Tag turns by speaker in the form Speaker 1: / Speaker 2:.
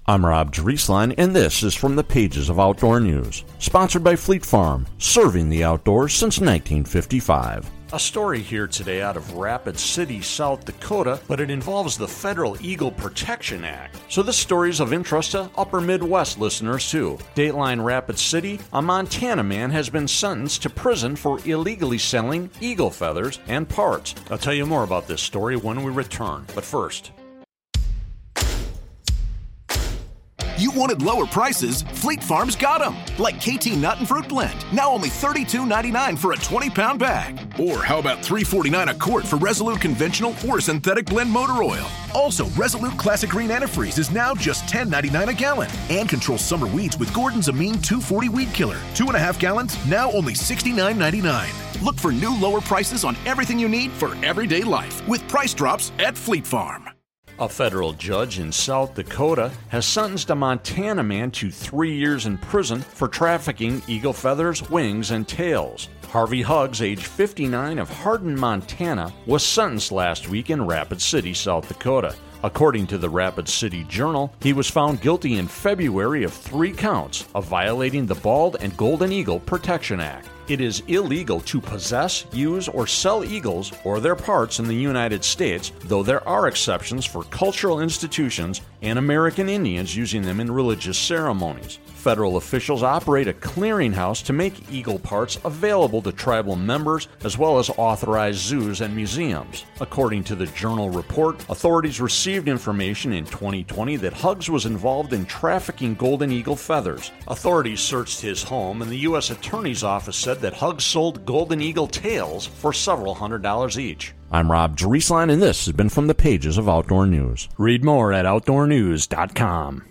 Speaker 1: I'm Rob Drieslein, and this is from the pages of Outdoor News. Sponsored by Fleet Farm, serving the outdoors since 1955. A story here today out of Rapid City, South Dakota, but it involves the Federal Eagle Protection Act. So this story is of interest to Upper Midwest listeners too. Dateline Rapid City, a Montana man has been sentenced to prison for illegally selling eagle feathers and parts. I'll tell you more about this story when we return, but first.
Speaker 2: You wanted lower prices? Fleet Farm's got them. Like KT Nut and Fruit Blend, now only $32.99 for a 20-pound bag. Or how about $3.49 a quart for Resolute Conventional or Synthetic Blend Motor Oil? Also, Resolute Classic Green Antifreeze is now just $10.99 a gallon. And control summer weeds with Gordon's Amine 240 Weed Killer. 2.5 gallons, now only $69.99. Look for new lower prices on everything you need for everyday life with price drops at Fleet Farm.
Speaker 1: A federal judge in South Dakota has sentenced a Montana man to 3 years in prison for trafficking eagle feathers, wings, and tails. Harvey Huggs, age 59, of Hardin, Montana, was sentenced last week in Rapid City, South Dakota. According to the Rapid City Journal, he was found guilty in February of 3 counts of violating the Bald and Golden Eagle Protection Act. It is illegal to possess, use, or sell eagles or their parts in the United States, though there are exceptions for cultural institutions and American Indians using them in religious ceremonies. Federal officials operate a clearinghouse to make eagle parts available to tribal members as well as authorized zoos and museums. According to the Journal report, authorities received information in 2020 that Huggs was involved in trafficking golden eagle feathers. Authorities searched his home, and the U.S. Attorney's Office said that Huggs sold golden eagle tails for several $100s each. I'm Rob Drieslein, and this has been from the pages of Outdoor News. Read more at OutdoorNews.com.